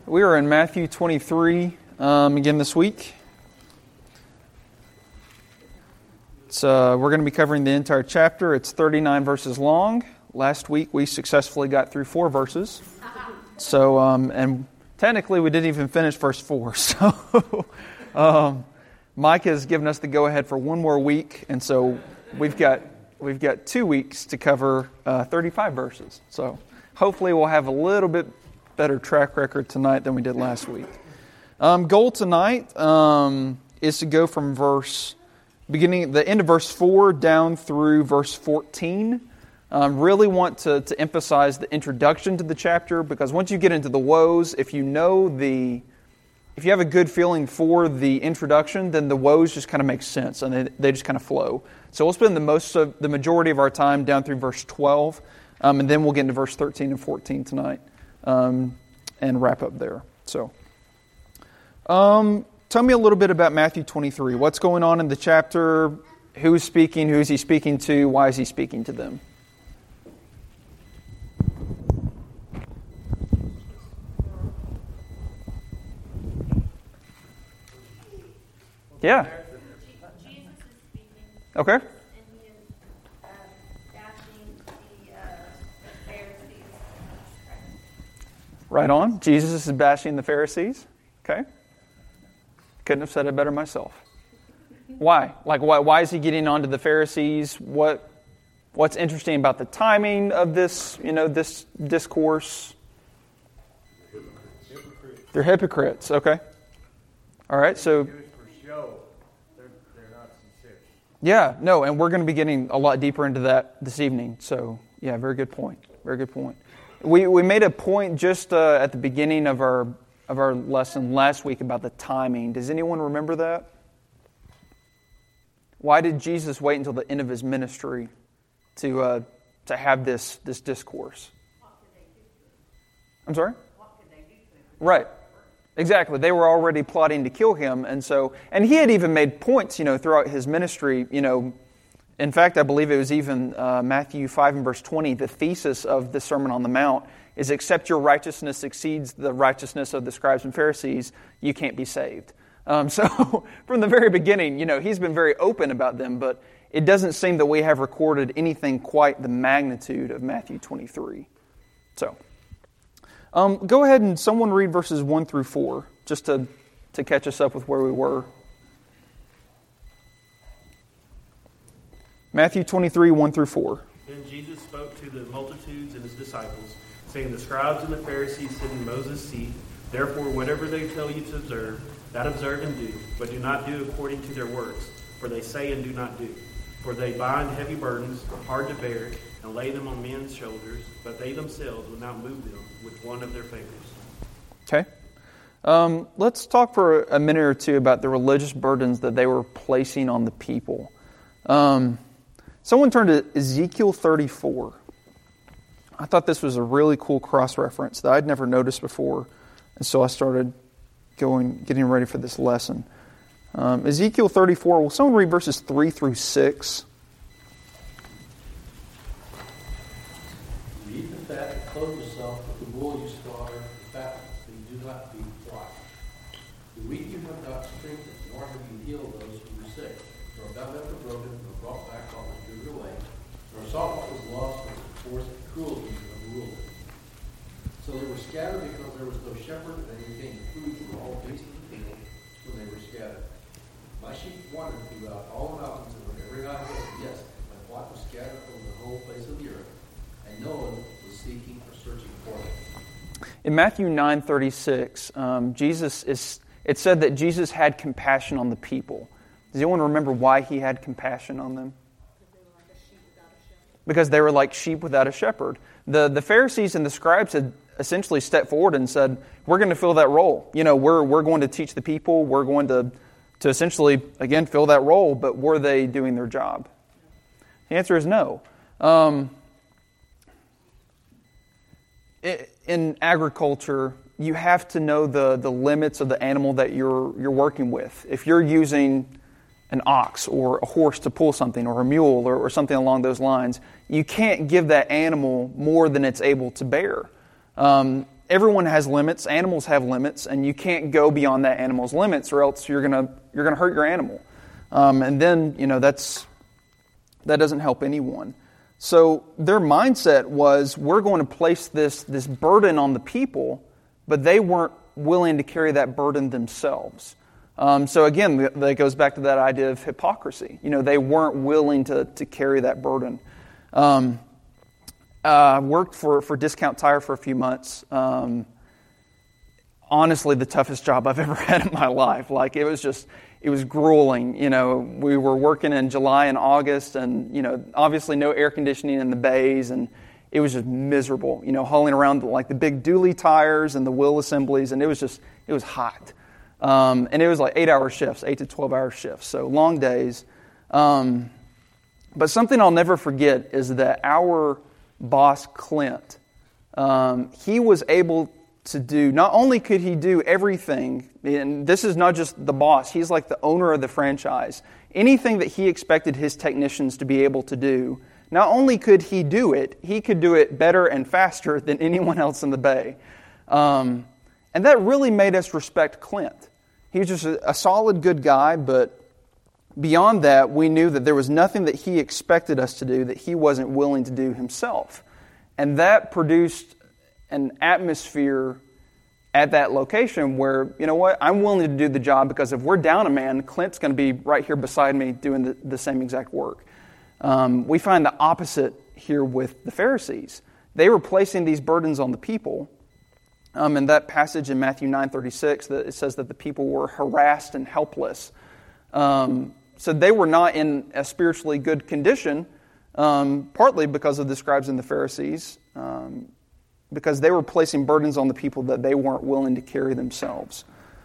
We are in Matthew 23 again this week. We're going to be covering the entire chapter. It's 39 verses long. Last week we successfully got through 4 verses. And technically we didn't even finish verse 4. So Mike has given us the go-ahead for one more week, and so we've got 2 weeks to cover 35 verses. So hopefully we'll have a little bit better track record tonight than we did last week. Goal tonight is to go from the end of verse 4 down through verse 14. Really want to emphasize the introduction to the chapter, because once you get into the woes, if you have a good feeling for the introduction, then the woes just kind of make sense and they just kind of flow. So we'll spend the majority of our time down through verse 12, and then we'll get into verse 13 and 14 tonight. And wrap up there. So, tell me a little bit about Matthew 23. What's going on in the chapter? Who's speaking? Who is he speaking to? Why is he speaking to them? Yeah. Jesus is speaking. Okay. And he is bashing the Pharisees. Right on. Jesus is bashing the Pharisees. Okay. Couldn't have said it better myself. Why? Why is he getting on to the Pharisees? What's interesting about the timing of this, this discourse? They're hypocrites. Okay. All right. So. Yeah, no, and we're going to be getting a lot deeper into that this evening. So, yeah, very good point. Very good point. We made a point just at the beginning of our lesson last week about the timing. Does anyone remember that? Why did Jesus wait until the end of his ministry to have this discourse? I'm sorry? Right. Exactly. They were already plotting to kill him, and he had even made points, throughout his ministry, In fact, I believe it was even Matthew 5 and verse 20, the thesis of the Sermon on the Mount is, except your righteousness exceeds the righteousness of the scribes and Pharisees, you can't be saved. So from the very beginning, he's been very open about them, but it doesn't seem that we have recorded anything quite the magnitude of Matthew 23. So, go ahead and someone read verses 1 through 4, just to catch us up with where we were. Matthew 23, 1 through 4. Then Jesus spoke to the multitudes and his disciples, saying, the scribes and the Pharisees sit in Moses' seat. Therefore, whatever they tell you to observe, that observe and do, but do not do according to their works, for they say and do not do. For they bind heavy burdens, hard to bear, and lay them on men's shoulders, but they themselves will not move them with one of their fingers. Okay. Let's talk for a minute or two about the religious burdens that they were placing on the people. Someone turn to Ezekiel 34. I thought this was a really cool cross-reference that I'd never noticed before, and so I started getting ready for this lesson. Ezekiel 34, will someone read verses 3 through 6? You eat the fat, clothe yourself with the wool you slaughter, the fat that you do not feed flock. The weak you have not strengthened, nor have you healed those who were sick, nor bound up the broken, nor brought back all that drew away, nor sought what was lost with the force and cruelty of the ruler. So they were scattered because there was no shepherd, and they became food for all beasts of the field when they were scattered. My sheep wandered throughout all the mountains and on every high hill. Yes, my flock was scattered over the whole face of the earth, and no one was seeking or searching for them. In Matthew 9:36, it said that Jesus had compassion on the people. Does anyone remember why he had compassion on them? Because they were like sheep without a shepherd. The Pharisees and the scribes had essentially stepped forward and said, we're going to fill that role. We're going to teach the people. We're going to essentially, again, fill that role. But were they doing their job? The answer is no. In agriculture, you have to know the limits of the animal that you're working with. If you're using an ox or a horse to pull something, or a mule or something along those lines, you can't give that animal more than it's able to bear. everyone has limits. Animals have limits, and you can't go beyond that animal's limits, or else you're gonna hurt your animal. And then that doesn't help anyone. So their mindset was, we're going to place this burden on the people, but they weren't willing to carry that burden themselves. So again, that goes back to that idea of hypocrisy. They weren't willing to carry that burden. Worked for Discount Tire for a few months. Honestly, the toughest job I've ever had in my life. Like, it was grueling. We were working in July and August, and obviously no air conditioning in the bays, and it was just miserable. Hauling around the big dually tires and the wheel assemblies, and it was hot. And it was like 8-hour shifts, 8 to 12-hour shifts, so long days. But something I'll never forget is that our boss, Clint, he was able to do, not only could he do everything, and this is not just the boss, he's like the owner of the franchise. Anything that he expected his technicians to be able to do, not only could he do it, he could do it better and faster than anyone else in the Bay. And that really made us respect Clint. He was just a solid, good guy, but beyond that, we knew that there was nothing that he expected us to do that he wasn't willing to do himself. And that produced an atmosphere at that location where, I'm willing to do the job, because if we're down a man, Clint's going to be right here beside me doing the same exact work. We find the opposite here with the Pharisees. They were placing these burdens on the people. In that passage in Matthew 9:36, that it says that the people were harassed and helpless. So they were not in a spiritually good condition, partly because of the scribes and the Pharisees, because they were placing burdens on the people that they weren't willing to carry themselves.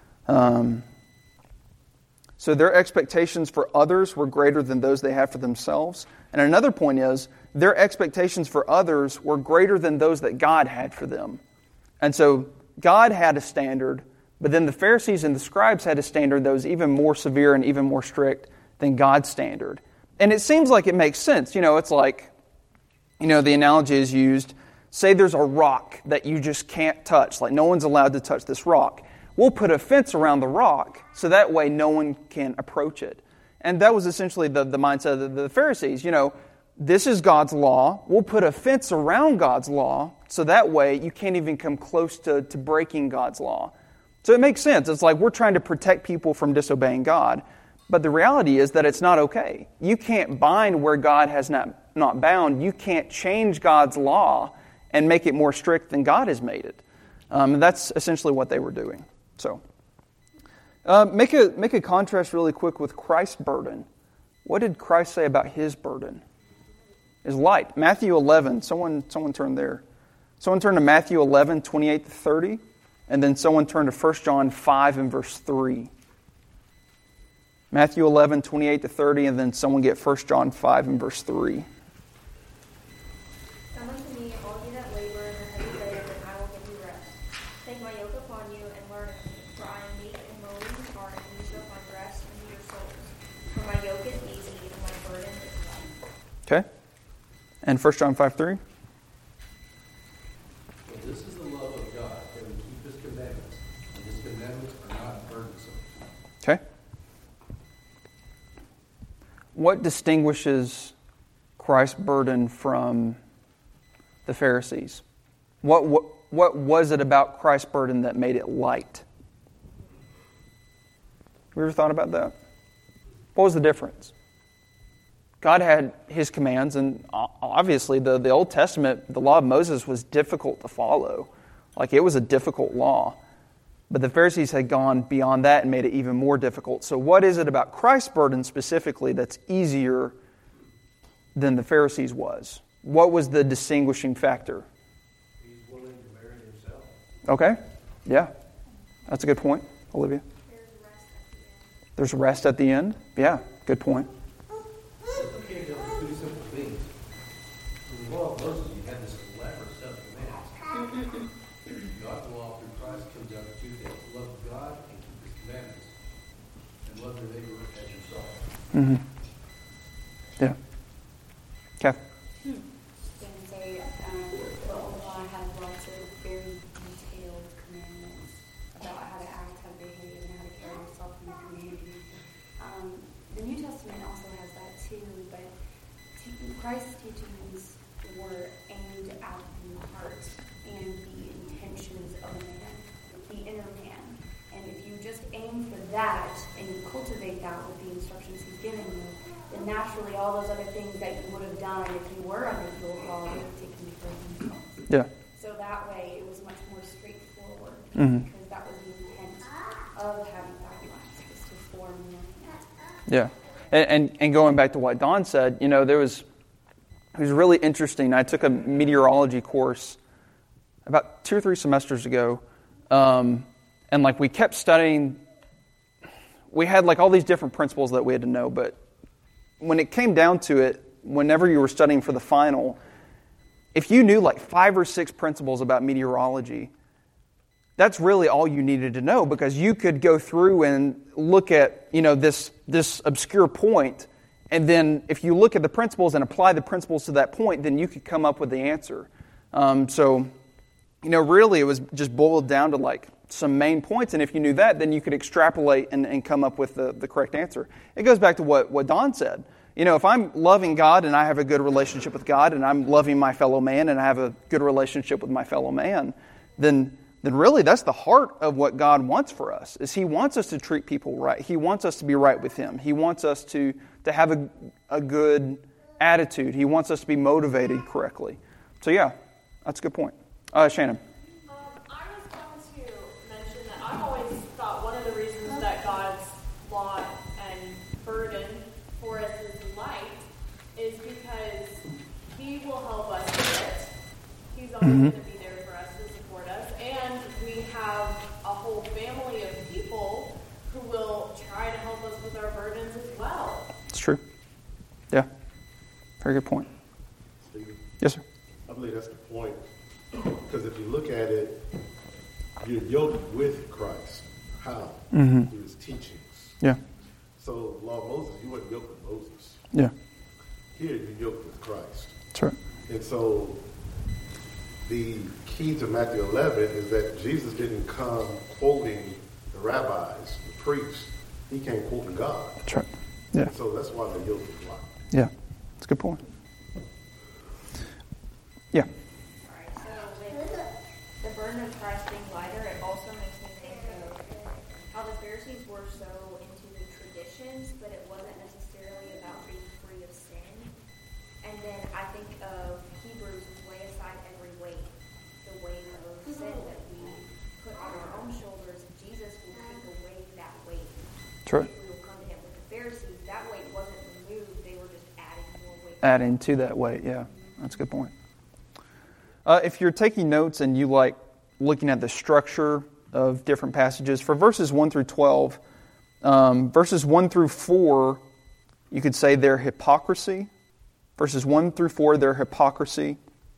So their expectations for others were greater than those they had for themselves. And another point is, their expectations for others were greater than those that God had for them. And so God had a standard, but then the Pharisees and the scribes had a standard that was even more severe and even more strict than God's standard. And it seems like it makes sense. It's like, the analogy is used, say there's a rock that you just can't touch, like no one's allowed to touch this rock. We'll put a fence around the rock so that way no one can approach it. And that was essentially the mindset of the Pharisees. This is God's law. We'll put a fence around God's law so that way you can't even come close to breaking God's law. So it makes sense. It's like we're trying to protect people from disobeying God. But the reality is that it's not okay. You can't bind where God has not bound. You can't change God's law and make it more strict than God has made it. And that's essentially what they were doing. So make a contrast really quick with Christ's burden. What did Christ say about his burden? Is light. Matthew 11. Someone turn there. Someone turn to Matthew 11, 28 to 30. And then someone turn to 1 John 5 and verse 3. Matthew 11, 28 to 30, and then someone get 1 John 5 and verse 3. Come unto me, all you that labor and are heavy laden, and I will give you rest. Take my yoke upon you and learn of me, for I am meek and lowly in heart, and you shall find rest unto your souls. For my yoke is easy and my burden is light. Okay. And 1 John 5, 3. For this is the love of God, that we keep his commandments, and his commandments are not burdensome. Okay. What distinguishes Christ's burden from the Pharisees? What was it about Christ's burden that made it light? Have you ever thought about that? What was the difference? God had his commands, and obviously the Old Testament, the law of Moses, was difficult to follow. Like, it was a difficult law. But the Pharisees had gone beyond that and made it even more difficult. So what is it about Christ's burden specifically that's easier than the Pharisees was? What was the distinguishing factor? He's willing to marry himself. Okay. Yeah. That's a good point. Olivia? There's rest at the end. Yeah. Good point. It came down to two simple things. In the law of Moses, you had this elaborate set of commands. God's law through Christ comes down to two things: love God and keep his commandments, and love your neighbor as yourself. Mm-hmm. Yeah. Kath? Say, the old law had lots of very detailed multitudes were aimed at the heart and the intentions of a man, the inner man. And if you just aim for that and you cultivate that with the instructions he's given you, then naturally all those other things that you would have done if you were under the old law would have taken care of themselves. Yeah. So that way it was much more straightforward Mm-hmm. because that was the intent of having guidelines, was to form the man. Yeah. And going back to what Don said, it was really interesting. I took a meteorology course about 2 or 3 semesters ago, and we kept studying. We had all these different principles that we had to know, but when it came down to it, whenever you were studying for the final, if you knew 5 or 6 principles about meteorology, that's really all you needed to know, because you could go through and look at, this obscure point, and then if you look at the principles and apply the principles to that point, then you could come up with the answer. Really it was just boiled down to some main points, and if you knew that, then you could extrapolate and come up with the correct answer. It goes back to what Don said. If I'm loving God and I have a good relationship with God, and I'm loving my fellow man and I have a good relationship with my fellow man, then really that's the heart of what God wants for us, is He wants us to treat people right. He wants us to be right with Him. He wants us to have a good attitude. He wants us to be motivated correctly. So yeah, that's a good point. Shannon. I was going to mention that I've always thought one of the reasons that God's law and burden for us is light is because He will help us with it. He's always going to be there for us to support us. And we have a whole family of people who will try to help us with our burdens as well. It's true. Yeah. Very good point. Stephen? Yes, sir. I believe that's the point. Because if you look at it, you're yoked with Christ. How? Mm-hmm. Through His teachings. Yeah. So, the law of Moses, you weren't yoked with Moses. Yeah. Here, you're yoked with Christ. That's right. And so, the key to Matthew 11 is that Jesus didn't come quoting the rabbis, the priests. He came quoting God. That's right. Yeah. So, that's why they're yoked with God. Yeah. That's a good point. Yeah. So with the burden of Christ being lighter, it also makes me think of how the Pharisees were so into the traditions, but it wasn't necessarily about being free of sin. And then I think of Hebrews as lay aside every weight, the weight of sin that we put on our own shoulders. Jesus will take away that weight. That's right. If we will come to Him. With the Pharisees, that weight wasn't removed; they were just adding more weight. Adding to that weight, yeah. That's a good point. If you're taking notes and you like looking at the structure of different passages, for verses 1 through 12, verses 1 through 4, you could say their hypocrisy. Verses 1 through 4, their hypocrisy.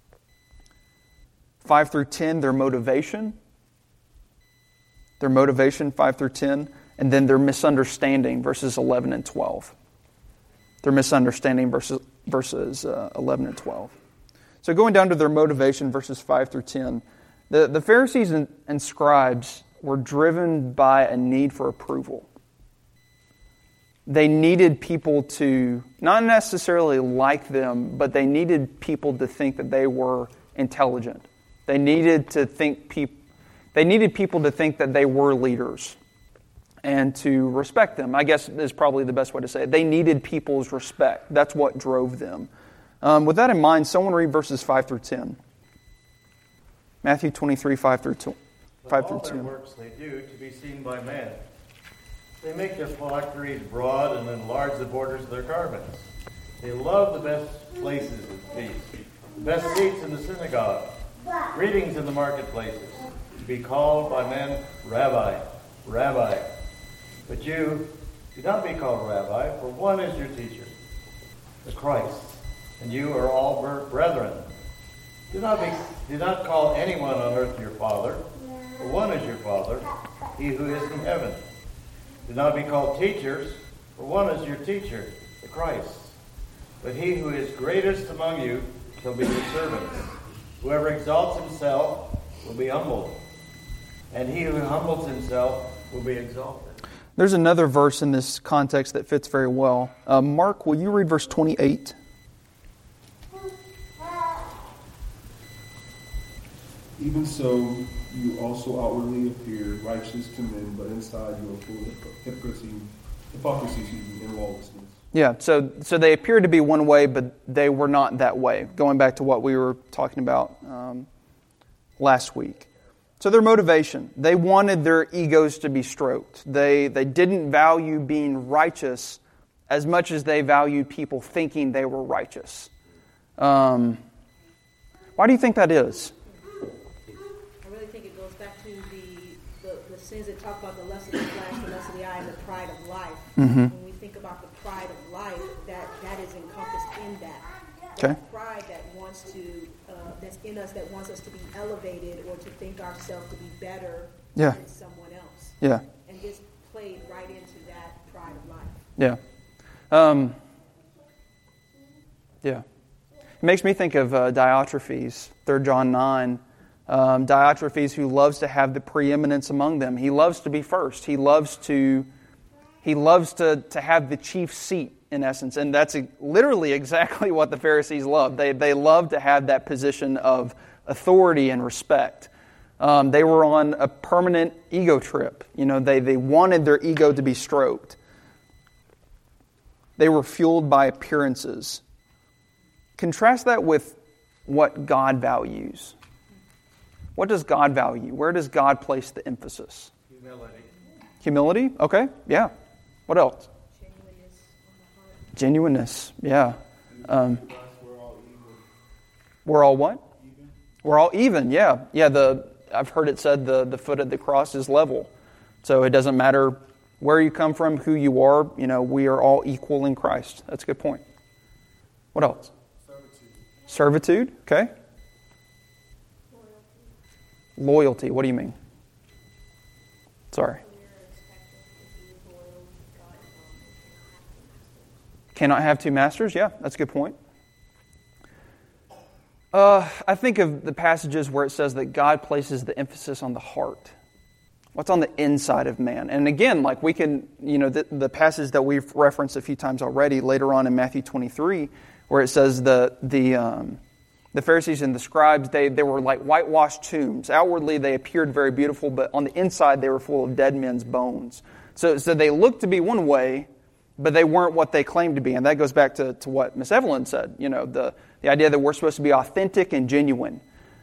5 through 10, their motivation. Their motivation, 5 through 10. And then their misunderstanding, verses 11 and 12. Their misunderstanding, verses 11 and 12. So going down to their motivation, verses 5 through 10, the Pharisees and scribes were driven by a need for approval. They needed people to not necessarily like them, but they needed people to think that they were intelligent. They needed people to think that they were leaders and to respect them. I guess is probably the best way to say it. They needed people's respect. That's what drove them. With that in mind, someone read verses 5 through 10. Matthew 23, 5 through 10. All their works they do to be seen by men. They make their phylacteries broad and enlarge the borders of their garments. They love the best places at feasts, the best seats in the synagogue, greetings in the marketplaces, to be called by men, Rabbi, Rabbi. But you do not be called Rabbi, for one is your teacher, the Christ, and you are all brethren. Do not call anyone on earth your father, for one is your Father, He who is in heaven. Do not be called teachers, for one is your teacher, the Christ. But he who is greatest among you shall be your servant. Whoever exalts himself will be humbled, and he who humbles himself will be exalted. There's another verse in this context that fits very well. Mark, will you read verse 28? Even so, you also outwardly appear righteous to men, but inside you are full of hypocrisy, and lawlessness. Yeah, so they appeared to be one way, but they were not that way, going back to what we were talking about last week. So their motivation, they wanted their egos to be stroked. They didn't value being righteous as much as they valued people thinking they were righteous. Why do you think that is? I really think it goes back to the sins that talk about the lust of the flesh, the lust of the eye, and the pride of life. Mm-hmm. When we think about the pride of life, that is encompassed in that. Okay. That pride that wants to, that's in us, that wants us to be elevated or to think ourselves to be better than someone else. Yeah. And this played right into that pride of life. Yeah. Yeah. It makes me think of Diotrephes, 3 John 9. Diotrephes, who loves to have the preeminence among them. He loves to be first. He loves to have the chief seat, in essence. And that's literally exactly what the Pharisees loved. They loved to have that position of authority and respect. They were on a permanent ego trip. They wanted their ego to be stroked. They were fueled by appearances. Contrast that with what God values. What does God value? Where does God place the emphasis? Humility. Humility? Okay, yeah. What else? Genuineness, yeah. We're all what? Even. We're all even, yeah. Yeah, I've heard it said the foot at the cross is level. So it doesn't matter where you come from, who you are, we are all equal in Christ. That's a good point. What else? Servitude, okay. Loyalty, what do you mean? Sorry. Cannot have two masters? Yeah, that's a good point. I think of the passages where it says that God places the emphasis on the heart. What's on the inside of man? And again, like we can, the passage that we've referenced a few times already, later on in Matthew 23, where it says the Pharisees and the scribes, they were like whitewashed tombs. Outwardly, they appeared very beautiful, but on the inside, they were full of dead men's bones. So they looked to be one way, but they weren't what they claimed to be. And that goes back to what Miss Evelyn said, the idea that we're supposed to be authentic and genuine.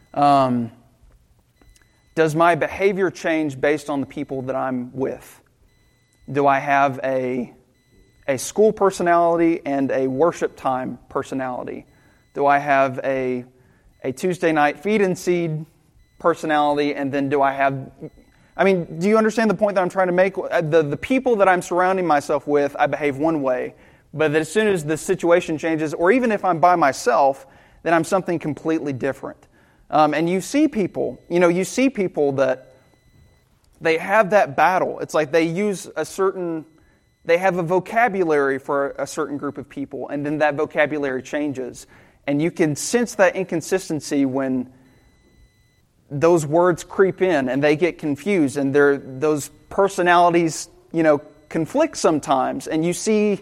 Does my behavior change based on the people that I'm with? Do I have a school personality and a worship time personality? Do I have a Tuesday night feed and seed personality, and then do I have... do you understand the point that I'm trying to make? The people that I'm surrounding myself with, I behave one way, but that as soon as the situation changes, or even if I'm by myself, then I'm something completely different. And you see people that they have that battle. It's like they use they have a vocabulary for a certain group of people, and then that vocabulary changes. And you can sense that inconsistency when those words creep in and they get confused, and those personalities, conflict sometimes, and you see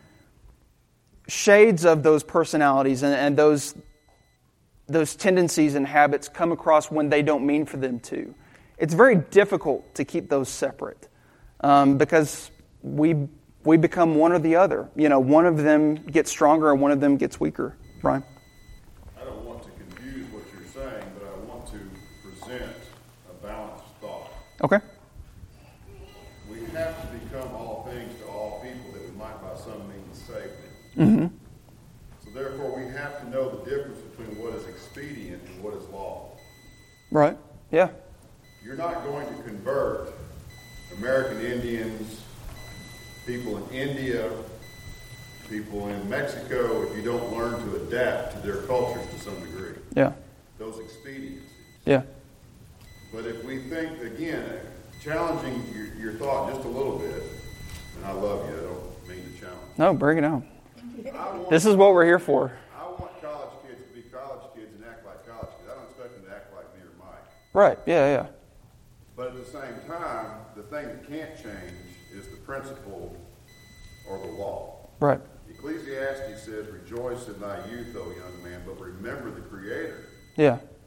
shades of those personalities and those tendencies and habits come across when they don't mean for them to. It's very difficult to keep those separate because we become one or the other. One of them gets stronger and one of them gets weaker. Brian? I don't want to confuse what you're saying, but I want to present a balanced thought. Okay. We have to become all things to all people that we might by some means save them. Mm-hmm. So therefore we have to know the difference between what is expedient and what is law. Right. Yeah. You're not going to convert American Indians, people in India, people in Mexico if you don't learn to adapt to their cultures to some degree. Yeah. Those expediencies. Yeah. But if we think, again, challenging your thought just a little bit, and I love you, I don't mean to challenge. No, bring it on. This is what we're here for. I want college kids to be college kids and act like college kids. I don't expect them to act like me or Mike. Right, yeah. But at the same time, the thing that can't change is the principle or the law. Right. Ecclesiastes says, rejoice in thy youth, O young man, but remember the Creator. Yeah.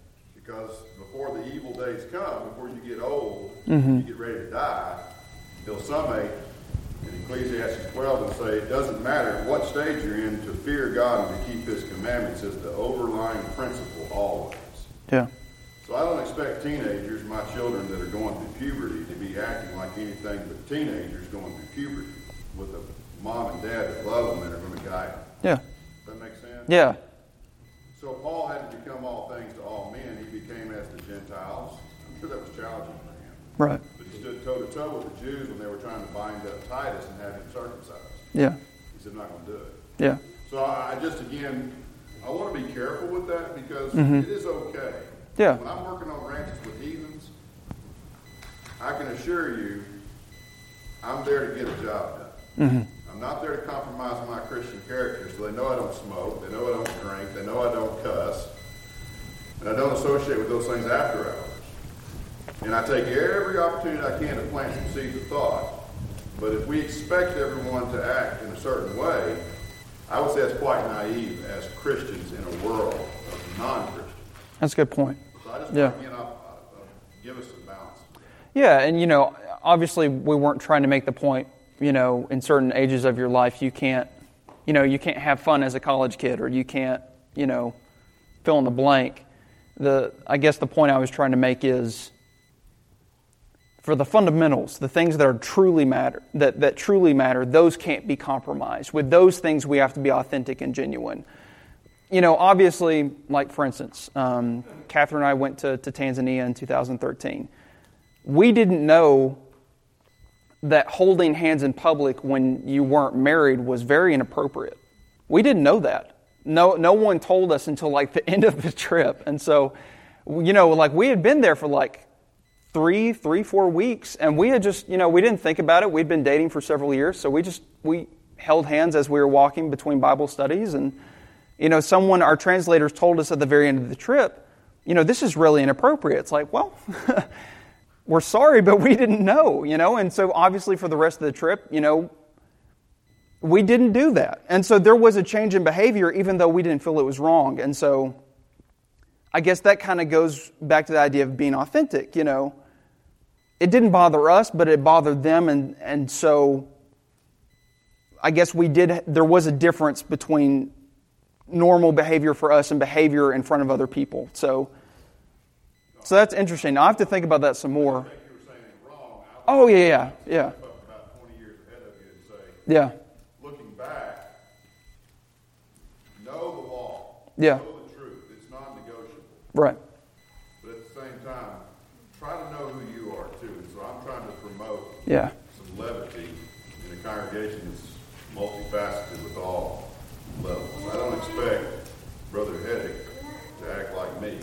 Because before the evil days come, before you get old, Mm-hmm. you get ready to die, he'll summate in Ecclesiastes 12 and say, it doesn't matter what stage you're in, to fear God and to keep His commandments is the overlying principle always. Yeah. So I don't expect teenagers, my children that are going through puberty, to be acting like anything but teenagers going through puberty with a mom and dad that love them and are going to guide them. Yeah. Does that make sense? Yeah. So Paul had to become all things to all men. He became as the Gentiles. I'm sure that was challenging for him. Right. But he stood toe-to-toe with the Jews when they were trying to bind up Titus and have him circumcised. Yeah. He said, I'm not going to do it. Yeah. So I just, again, I want to be careful with that because Mm-hmm. it is okay. Yeah. When I'm working on ranches with heathens, I can assure you I'm there to get a job done. Mm-hmm. I'm not there to compromise my Christian character, so they know I don't smoke, they know I don't drink, they know I don't cuss, and I don't associate with those things after hours. And I take every opportunity I can to plant some seeds of thought. But if we expect everyone to act in a certain way, I would say it's quite naive as Christians in a world of non-Christians. That's a good point. So I just Yeah. want to, give us some balance. Yeah, and obviously we weren't trying to make the point, in certain ages of your life you can't have fun as a college kid, or you can't, fill in the blank. I guess the point I was trying to make is, for the fundamentals, the things that are truly matter, that truly matter, those can't be compromised. With those things, we have to be authentic and genuine. Obviously, like for instance, Catherine and I went to Tanzania in 2013. We didn't know that holding hands in public when you weren't married was very inappropriate. We didn't know that. No one told us until the end of the trip. And so, we had been there for 4 weeks, and we had just, we didn't think about it. We'd been dating for several years, so we held hands as we were walking between Bible studies, and, our translators told us at the very end of the trip, this is really inappropriate. It's like, well, we're sorry, but we didn't know, and so obviously for the rest of the trip, we didn't do that. And so there was a change in behavior, even though we didn't feel it was wrong. And so I guess that kind of goes back to the idea of being authentic, It didn't bother us, but it bothered them, and so I guess there was a difference between normal behavior for us and behavior in front of other people. So that's interesting. Now, I have to think about that some more. I think you were saying it wrong. Oh, yeah. About 20 years ahead of you and say, Yeah. looking back, know the law. Yeah. Know the truth. It's non-negotiable. Right. But at the same time, try to know who you are too. And so I'm trying to promote Yeah. some levity in a congregation that's multifaceted with all levels. I don't expect Brother Heddick to act like me.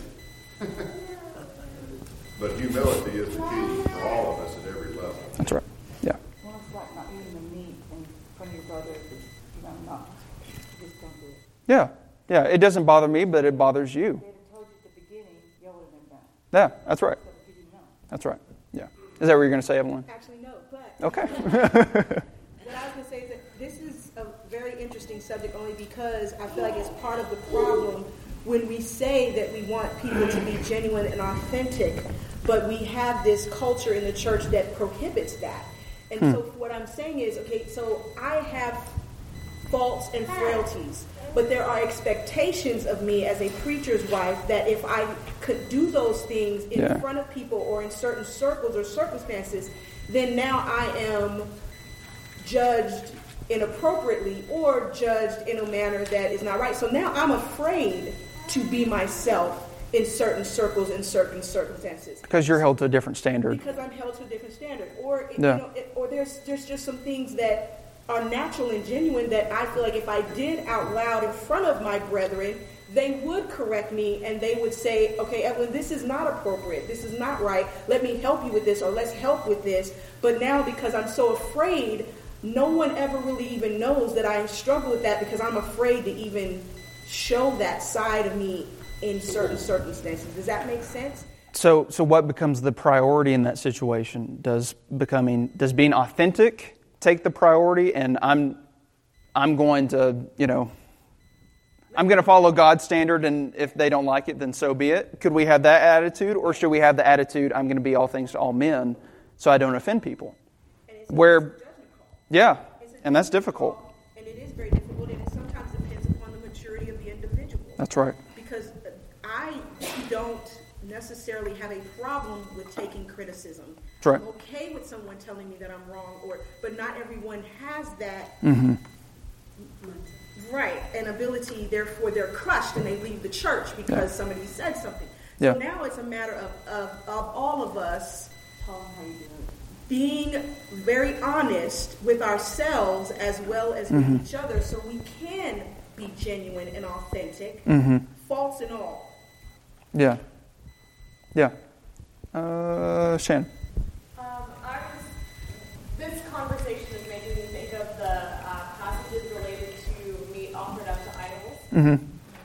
But humility is the key for all of us at every level. That's right. Yeah. Well, it's like not eating the meat in front of your brother, not. Just don't do it. Yeah. It doesn't bother me, but it bothers you. If they had told you at the beginning, you would have been done. Yeah, that's right. But you didn't know. That's right. Yeah. Is that what you're going to say, Evelyn? Actually, no, but Okay. what I was going to say is that this is a very interesting subject only because I feel like it's part of the problem when we say that we want people to be genuine and authentic, but we have this culture in the church that prohibits that. And so what I'm saying is, okay, so I have faults and frailties, but there are expectations of me as a preacher's wife that if I could do those things in front of people or in certain circles or circumstances, then now I am judged inappropriately or judged in a manner that is not right. So now I'm afraid to be myself in certain circles and certain circumstances. Because you're held to a different standard. Because I'm held to a different standard. Or or there's just some things that are natural and genuine that I feel like if I did out loud in front of my brethren, they would correct me and they would say, okay, Evelyn, this is not appropriate. This is not right. Let me help you with this, or let's help with this. But now because I'm so afraid, no one ever really even knows that I struggle with that because I'm afraid to even show that side of me in certain circumstances. Does that make sense? So what becomes the priority in that situation? Does being authentic take the priority, and I'm going to, I'm going to follow God's standard, and if they don't like it, then so be it. Could we have that attitude, or should we have the attitude, I'm going to be all things to all men, so I don't offend people? Where, yeah, and that's difficult. And it is very difficult, and it sometimes depends upon the maturity of the individual. That's right. Because I don't necessarily have a problem with taking criticism. That's right. I'm okay with someone telling me that I'm wrong, but not everyone has that right and ability. Therefore, they're crushed and they leave the church because somebody said something. So now it's a matter of all of us being very honest with ourselves as well as with each other, so we can be genuine and authentic, faults and all. Yeah. Yeah. Shannon. This conversation is making me think of the passages related to meat offered up to idols, and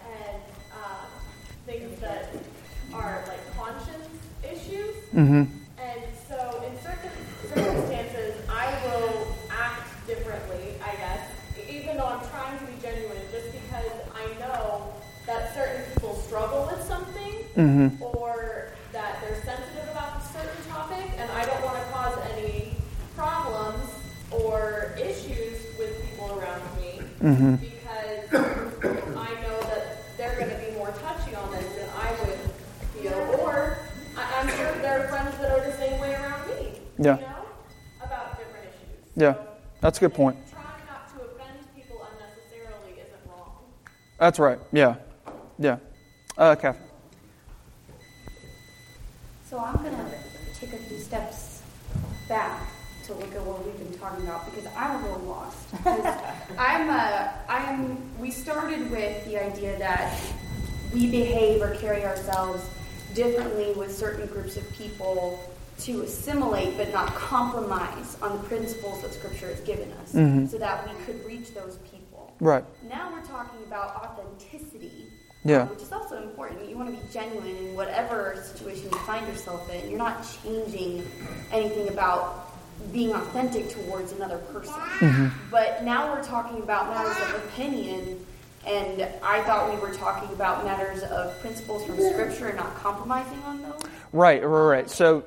things that are like conscience issues. And so in certain circumstances, I will act differently, I guess, even though I'm trying to be genuine, just because I know that certain people struggle with something, or that they're sensitive about a certain topic, and I don't want to cause any problems or issues with people around me, because I know that they're going to be more touchy on this than I would feel, or I'm sure there are friends that are the same way around me, you know, about different issues. Yeah, So that's a good point. trying not to offend people unnecessarily isn't wrong. That's right. Yeah. Yeah. Catherine. So I'm going to take a few steps back to look at what we've been talking about, because I'm a little lost. We started with the idea that we behave or carry ourselves differently with certain groups of people to assimilate but not compromise on the principles that Scripture has given us, so that we could reach those people. Right. Now we're talking about authenticity. Yeah. Which is also important. You want to be genuine in whatever situation you find yourself in. You're not changing anything about being authentic towards another person. But now we're talking about matters of opinion, and I thought we were talking about matters of principles from Scripture and not compromising on those. Right. So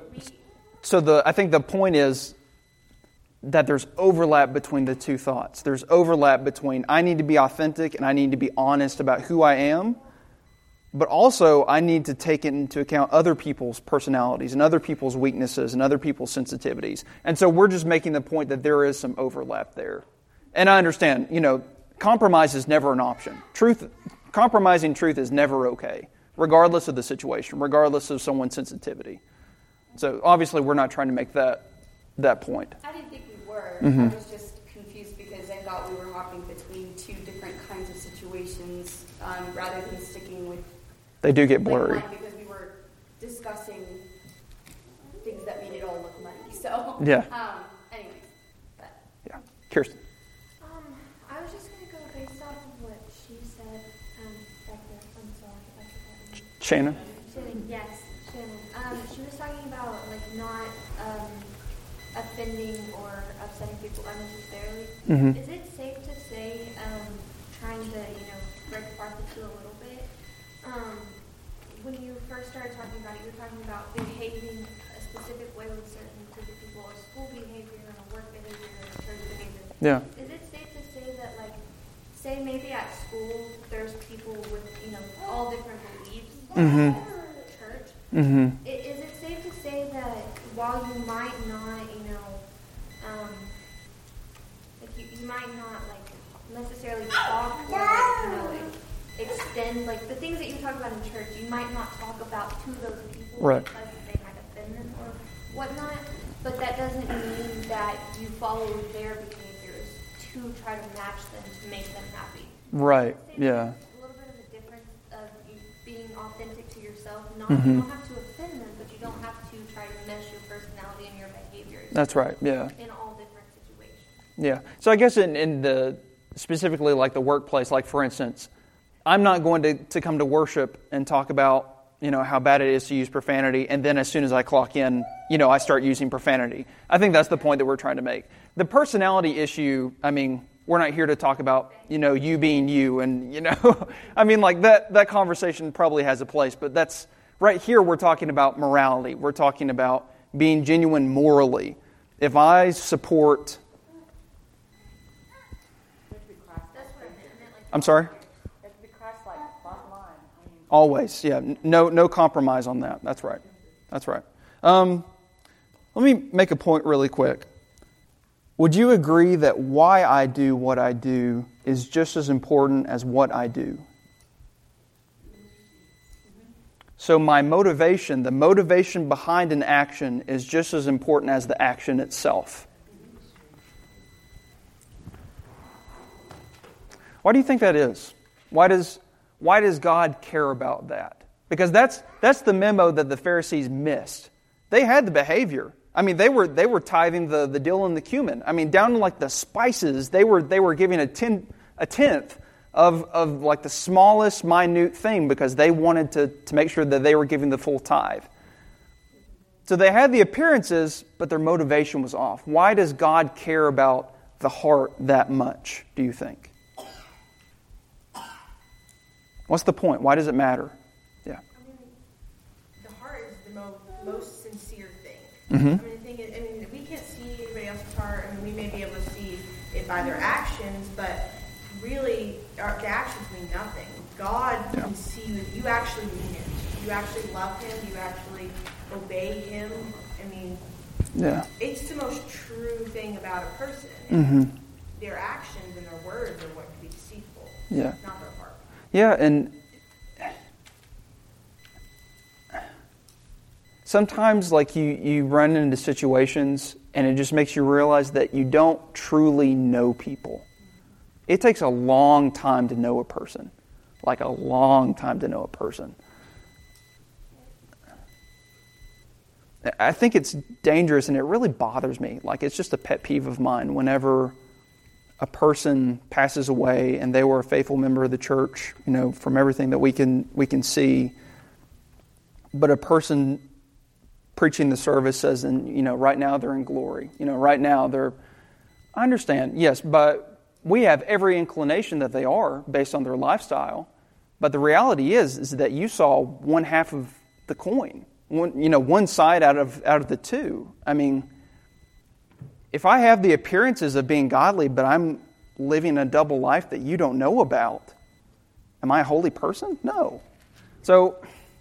I think the point is that there's overlap between the two thoughts. There's overlap between I need to be authentic and I need to be honest about who I am, but also I need to take into account other people's personalities and other people's weaknesses and other people's sensitivities. And so we're just making the point that there is some overlap there. And I understand, compromise is never an option. Compromising truth is never okay, regardless of the situation, regardless of someone's sensitivity. So obviously we're not trying to make that point. I didn't think we were. I was just confused because I thought we were hopping between two different kinds of situations rather than sticking with. They do get blurry. One, because we were discussing things that made it all look muddy. So yeah. Anyways, but. Yeah, Kirsten. I was just going to go based off of what she said back there. I'm sorry, I forgot. Shannon. Yes, Shannon. She was talking about not offending or upsetting people unnecessarily. Is it safe to say, trying to break apart the two a little bit? When you first started talking about it, you were talking about behaving a specific way with certain group of people, or school behavior, or work behavior, or church behavior. Yeah. Is it safe to say that, say maybe at school there's people with all different beliefs, church? Is it safe to say that while you might not, you might not necessarily talk or extend the things that you talk about in church, you might not talk about to those people because they might offend them or whatnot, but that doesn't mean that you follow their behaviors to try to match them to make them happy. Right. Yeah. A little bit of a difference of you being authentic to yourself. You don't have to offend them, but you don't have to try to mesh your personality and your behaviors. That's right. Yeah. In all different situations. Yeah. So I guess in the specifically the workplace, for instance, I'm not going to come to worship and talk about how bad it is to use profanity, and then as soon as I clock in, I start using profanity. I think that's the point that we're trying to make. The personality issue, we're not here to talk about, you being you. And, I mean, like that conversation probably has a place. But that's right here we're talking about morality. We're talking about being genuine morally. If I support... I'm sorry? Always, yeah. No compromise on that. That's right. That's right. Let me make a point really quick. Would you agree that why I do what I do is just as important as what I do? So my motivation, the motivation behind an action, is just as important as the action itself. Why do you think that is? Why does God care about that? Because that's the memo that the Pharisees missed. They had the behavior. I mean, they were tithing the dill and the cumin. I mean, down to like the spices, they were giving a tenth of like the smallest minute thing because they wanted to make sure that they were giving the full tithe. So they had the appearances, but their motivation was off. Why does God care about the heart that much, do you think? What's the point? Why does it matter? Yeah. I mean, the heart is the most sincere thing. Mm-hmm. I mean, the thing is, we can't see anybody else's heart. I mean, we may be able to see it by their actions, but really, the actions mean nothing. God can see you actually mean it. You actually love Him. You actually obey Him. I mean, it's the most true thing about a person. Mm-hmm. Their actions and their words are what can be deceitful. Yeah. Not their heart. Yeah, and sometimes like you run into situations and it just makes you realize that you don't truly know people. It takes a long time to know a person. Like a long time to know a person. I think it's dangerous and it really bothers me. Like it's just a pet peeve of mine whenever a person passes away and they were a faithful member of the church, from everything that we can see. But a person preaching the service says, right now they're in glory. Right now they're... I understand, yes, but we have every inclination that they are based on their lifestyle. But the reality is that you saw one half of the coin, one side out of the two. I mean, if I have the appearances of being godly, but I'm living a double life that you don't know about, am I a holy person? No. So,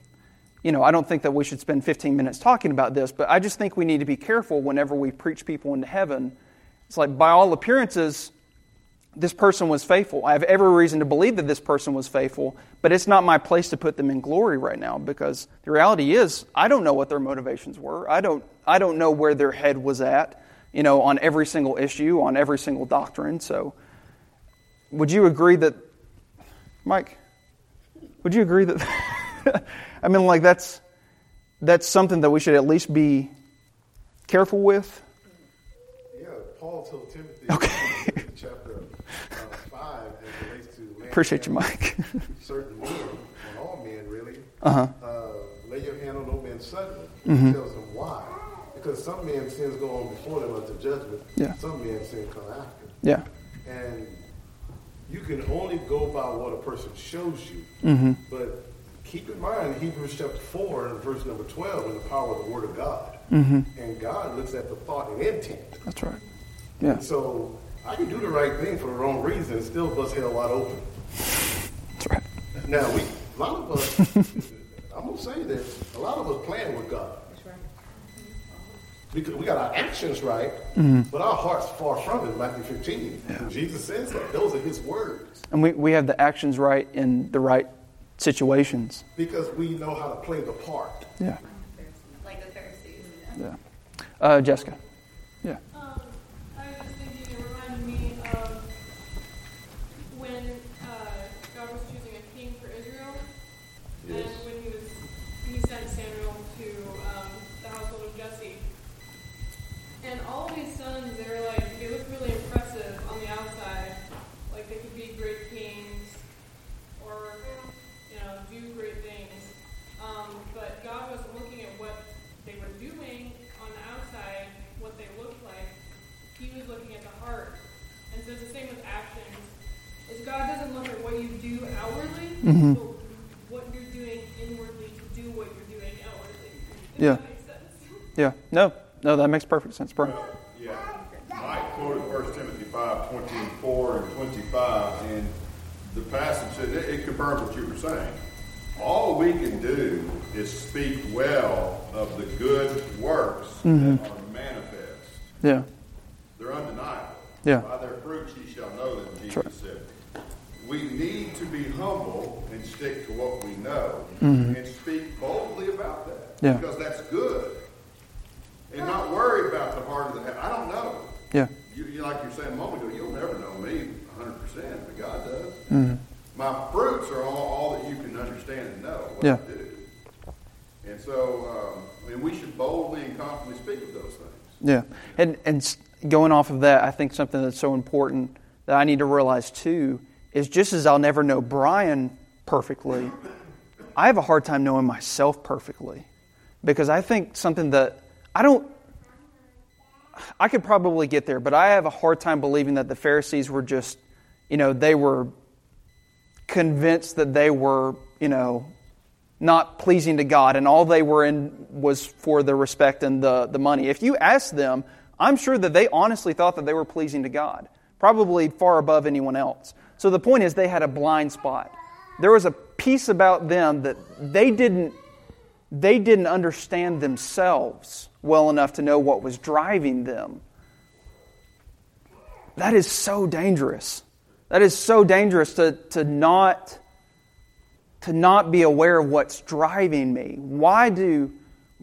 I don't think that we should spend 15 minutes talking about this, but I just think we need to be careful whenever we preach people into heaven. It's like, by all appearances, this person was faithful. I have every reason to believe that this person was faithful, but it's not my place to put them in glory right now because the reality is I don't know what their motivations were. I don't know where their head was at. On every single issue, on every single doctrine. So, would you agree that, Mike, would you agree that, I mean, like that's something that we should at least be careful with? Yeah, Paul told Timothy in chapter 5, as it relates to... Appreciate you, Mike. certain men, on all men really, Uh-huh. Lay your hand on no man suddenly. Mm-hmm. He tells them why. Because some men's sins go on before them unto judgment. Yeah. Some men's sins come after. Yeah. And you can only go by what a person shows you. Mm-hmm. But keep in mind, Hebrews chapter 4 and verse number 12, and the power of the Word of God. Mm-hmm. And God looks at the thought and intent. That's right. Yeah. And so I can do the right thing for the wrong reason and still bust hell wide open. That's right. Now, a lot of us, I'm going to say this, a lot of us playing with God. Because we got our actions right, but our heart's far from it. Matthew 15. Yeah. Jesus says that. Those are His words. And we have the actions right in the right situations. Because we know how to play the part. Yeah. Like the Pharisees. Yeah. Jessica. Yeah. I was just thinking, it reminded me of when God was choosing a king for Israel. Yes. And when he sent Samuel to the household of Jesse. And all of his sons, they looked really impressive on the outside. Like they could be great kings or, do great things. But God wasn't looking at what they were doing on the outside, what they looked like. He was looking at the heart. And so it's the same with Mm-hmm. So what you're doing inwardly to do what you're doing outwardly. If Yeah. that makes sense. Yeah. No, that makes perfect sense, bro. Yeah. Mike quoted 1 Timothy 5:24 and 25, and the passage said it confirms what you were saying. All we can do is speak well of the good works that are manifest. Yeah. They're undeniable. Yeah. By their fruits ye shall know them, Jesus That's right. said. We need to be humble and stick to what we know and speak boldly about that. Yeah. Because that's good. And not worry about the heart of the I don't know. Yeah. You like you're saying a moment ago, you'll never know me 100%, but God does. My fruits are all that you can understand and know what Yeah. I do. And so, we should boldly and confidently speak of those things. Yeah. And going off of that, I think something that's so important that I need to realize too is just as I'll never know Brian perfectly, I have a hard time knowing myself perfectly. Because I think something that I could probably get there, but I have a hard time believing that the Pharisees were just, they were convinced that they were, not pleasing to God, and all they were in was for the respect and the money. If you ask them, I'm sure that they honestly thought that they were pleasing to God, probably far above anyone else. So the point is they had a blind spot. There was a piece about them that they didn't understand themselves well enough to know what was driving them. That is so dangerous. That is so dangerous to not be aware of what's driving me. Why do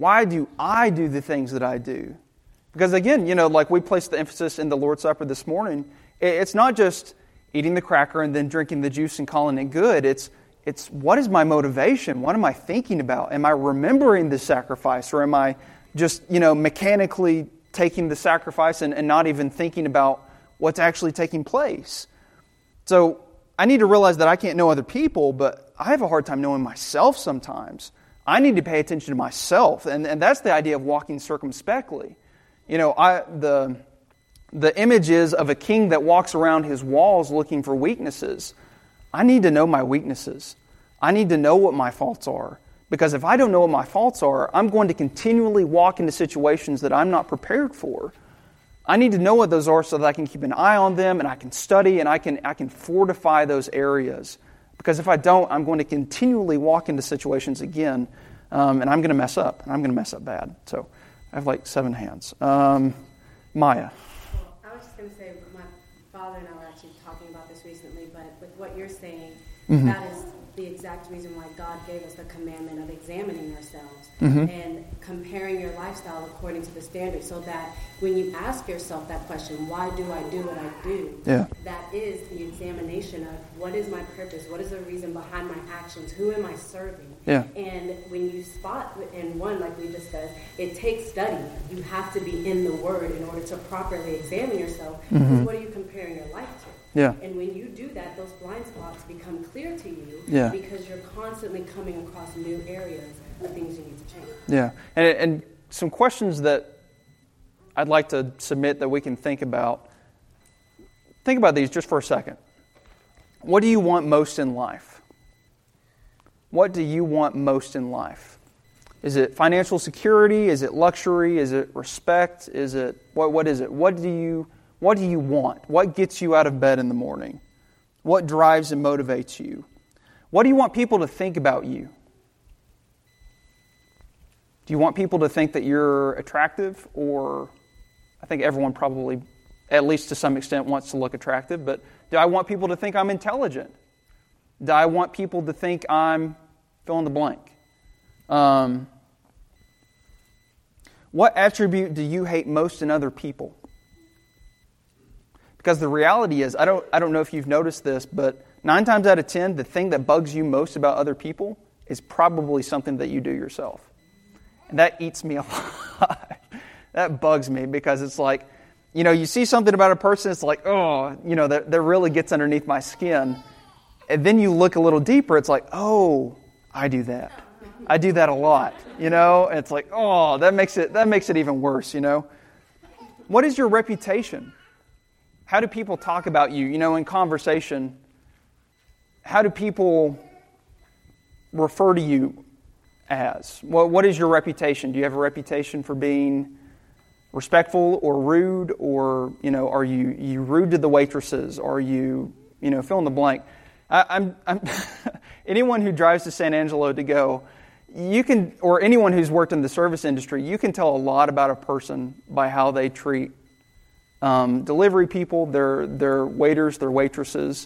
I do the things that I do? Because again, like we placed the emphasis in the Lord's Supper this morning, it's not just eating the cracker and then drinking the juice and calling it good. It's what is my motivation? What am I thinking about? Am I remembering the sacrifice, or am I just, mechanically taking the sacrifice and not even thinking about what's actually taking place? So I need to realize that I can't know other people, but I have a hard time knowing myself sometimes. I need to pay attention to myself, and that's the idea of walking circumspectly. The image is of a king that walks around his walls looking for weaknesses. I need to know my weaknesses. I need to know what my faults are. Because if I don't know what my faults are, I'm going to continually walk into situations that I'm not prepared for. I need to know what those are so that I can keep an eye on them and I can study and I can fortify those areas. Because if I don't, I'm going to continually walk into situations again and I'm going to mess up. And I'm going to mess up bad. So I have like 7 hands. Maya. Well, I was just going to say, my father and I were actually talking about this recently, but with what you're saying, that is the exact reason why God gave us the commandment of examining ourselves and comparing your lifestyle according to the standards, so that when you ask yourself that question, why do I do what I do? Yeah. That is the examination of what is my purpose, what is the reason behind my actions, who am I serving? Yeah. And when you spot in one, like we discussed, it takes study. You have to be in the Word in order to properly examine yourself. Because what are you comparing your life to? Yeah. And when you do that, those blind spots become clear to you because you're constantly coming across new areas of things you need to change. Yeah. And some questions that I'd like to submit that we can think about. Think about these just for a second. What do you want most in life? What do you want most in life? Is it financial security? Is it luxury? Is it respect? Is it what is it? What do you want? What gets you out of bed in the morning? What drives and motivates you? What do you want people to think about you? Do you want people to think that you're attractive? Or I think everyone probably, at least to some extent, wants to look attractive. But do I want people to think I'm intelligent? Do I want people to think I'm fill in the blank? What attribute do you hate most in other people? Because the reality is, I don't know if you've noticed this, but 9 times out of 10, the thing that bugs you most about other people is probably something that you do yourself. And that eats me alive. That bugs me because it's like, you see something about a person, it's like, that really gets underneath my skin. And then you look a little deeper, it's like, oh, I do that. I do that a lot, And it's like, oh, that makes it even worse, What is your reputation? How do people talk about you, in conversation? How do people refer to you as? What is your reputation? Do you have a reputation for being respectful or rude, or are you rude to the waitresses? Are you fill in the blank? I'm anyone who drives to San Angelo to go, you can, or anyone who's worked in the service industry, you can tell a lot about a person by how they treat delivery people, their waiters, their waitresses,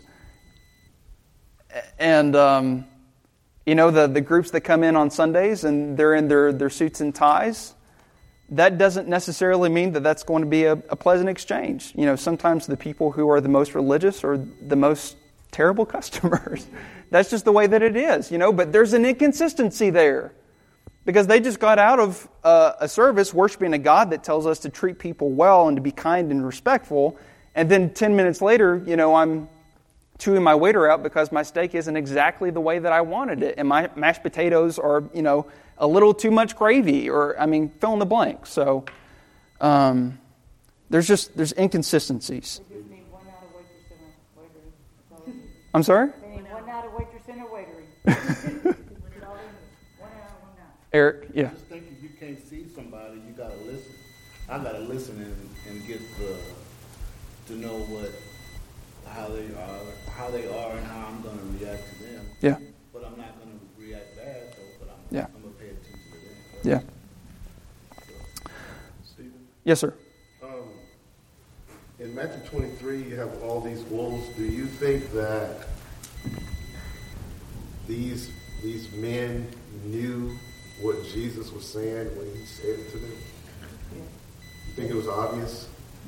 and the groups that come in on Sundays and they're in their suits and ties. That doesn't necessarily mean that that's going to be a pleasant exchange. Sometimes the people who are the most religious are the most terrible customers. That's just the way that it is, But there's an inconsistency there because they just got out of a service worshiping a God that tells us to treat people well and to be kind and respectful. And then 10 minutes later, I'm chewing my waiter out because my steak isn't exactly the way that I wanted it. And my mashed potatoes are, a little too much gravy, or, fill in the blank. So there's inconsistencies. We just need one out of waitress and a waiter. I'm sorry? We need one out of waitress and a waitery. One out. Eric, yeah. Just think if you can't see somebody, you gotta listen. I gotta listen and get to know how they are and how I'm gonna react to them. Yeah. But I'm not gonna react bad though. But I'm gonna pay attention to them. Yeah. Stephen? Yes, sir. In Matthew 23, you have all these wolves. Do you think that these men knew what Jesus was saying when he said it to them? You think it was obvious?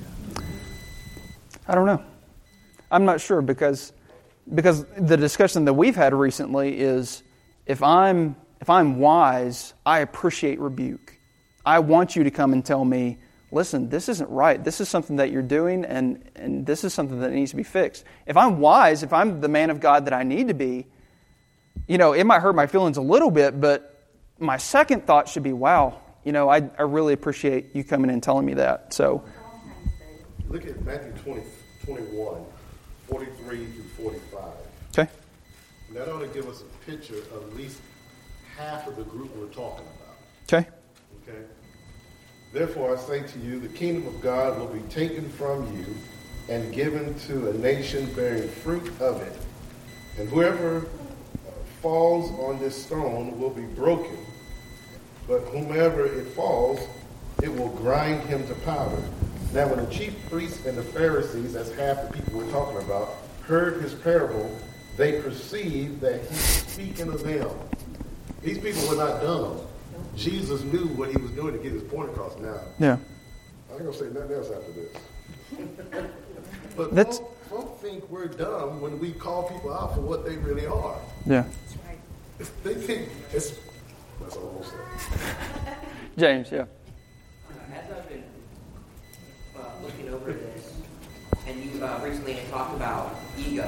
I don't know. I'm not sure because the discussion that we've had recently is if I'm wise, I appreciate rebuke. I want you to come and tell me, listen, this isn't right. This is something that you're doing, and this is something that needs to be fixed. If I'm wise, if I'm the man of God that I need to be, it might hurt my feelings a little bit, but my second thought should be, wow, I really appreciate you coming and telling me that. So, look at Matthew 21, 43 through 45. Okay. That ought to give us a picture of at least half of the group we're talking about. Okay. Okay. Therefore, I say to you, the kingdom of God will be taken from you and given to a nation bearing fruit of it. And whoever falls on this stone will be broken, but whomever it falls, it will grind him to powder. Now, when the chief priests and the Pharisees, that's half the people we're talking about, heard his parable, they perceived that he was speaking of them. These people were not dumb. Jesus knew what he was doing to get his point across. Now, yeah. I ain't going to say nothing else after this. But folk think we're dumb when we call people out for what they really are. Yeah. They think that's almost it. James, yeah. As I've been looking over this, and you recently had talked about ego,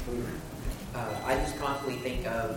I just constantly think of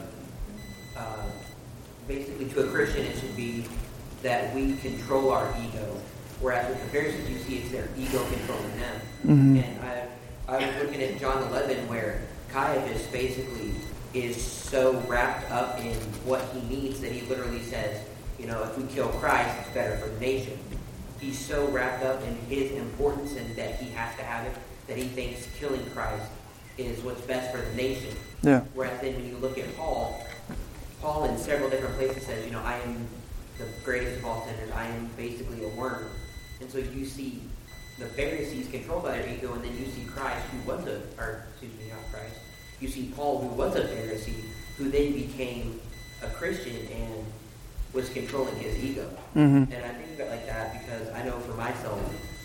basically to a Christian it should be that we control our ego, whereas with the Pharisees you see it's their ego controlling them. Mm-hmm. And I was looking at John 11 where Caiaphas basically is so wrapped up in what he needs that he literally says, if we kill Christ, it's better for the nation. He's so wrapped up in his importance and that he has to have it that he thinks killing Christ is what's best for the nation. Yeah. Whereas then when you look at Paul in several different places says, I am the greatest of all sinners. I am basically a worm. And so you see the Pharisees controlled by their ego, and then you see Christ, not Christ. You see Paul, who was a Pharisee, who then became a Christian and was controlling his ego. Mm-hmm. And I think of it like that because I know for myself,